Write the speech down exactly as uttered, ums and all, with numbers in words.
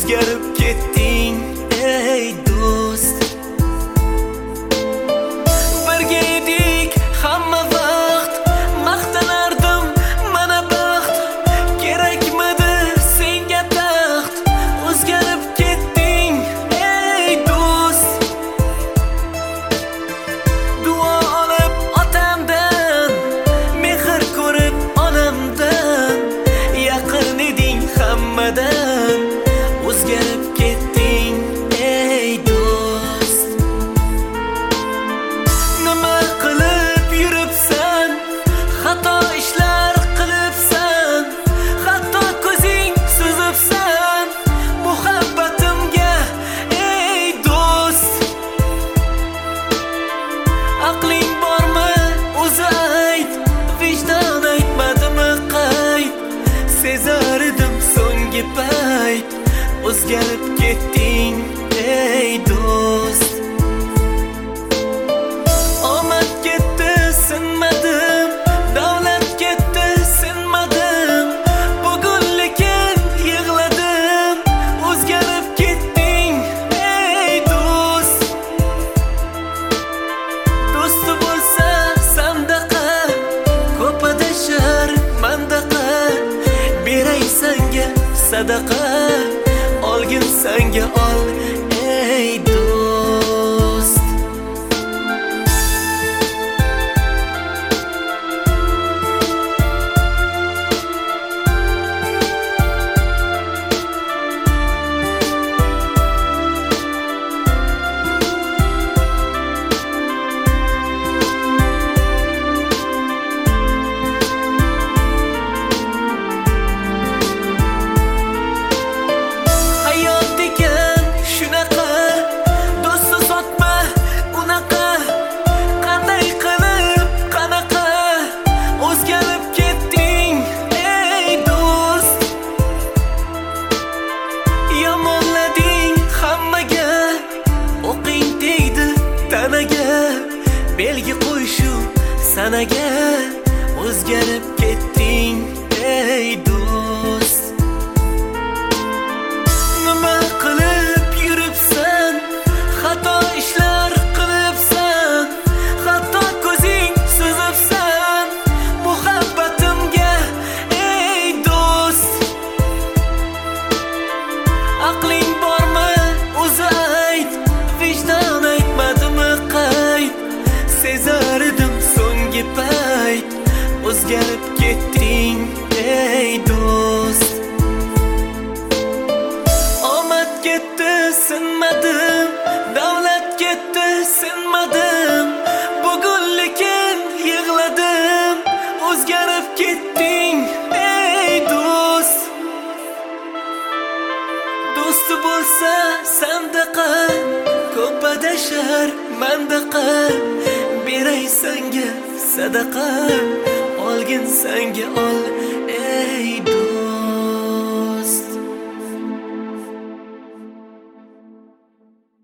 o'zgarib ketding ey do'st. Birga edik hamma vaqt, maqtanardim mana baxt. Kerakmidi senga taxt, o'zgarib ketding ey do'st. Duo olib otamdan, mehr ko'rib onamdan, yaqin eding hammadan, o'zgarib ketding ey do'st. Nima qilib yuribsan, xato ishlar qilibsan, hatto ko'zing suzibsan muhabbatimga ey do'st. Aqling bormi o'zi ayt, vijdon aytmadimi qayt. Sezar edim so'nggi payt, o'zgarib ketding ey do'st. Omad ketdi sinmadim, davlat ketdi sinmadim, bugun lekin yig'ladim, o'zgarib ketding ey do'st. Do'sti bo'lsa sandaqa, ko'p adashar mandaqa, beray sanga sadaqa, olgin sanga ol ey do'st. Hayot degan shunaqa, do'stni sotma unaqa. Qanday qilib qanaqa, o'zgarib ketding ey do'st. Yomonlading hammaga, o'qing tegdi tanaga, belgi qo'y shu sanaga, o'zgarib ketding ey do'st. Nima qilib yuribsan, xato ishlar qilibsan, hatto ko'zing suzibsan muhabbatimga ey do'st. Aqling bormi o'zi ayt, vijdon aytmadimi qayt. Sezar edim so'nggi payt, o'zgarib ketding ey do'st. Omad ketdi sinmadim, davlat ketdi sinmadim, bugun lekin yig'ladim, o'zgarib ketding ey do'st. Do'sti bo'lsa sandaqa, ko'p adashar mandaqa, beray sanga sadaqa, olgin sanga ol ey do'st.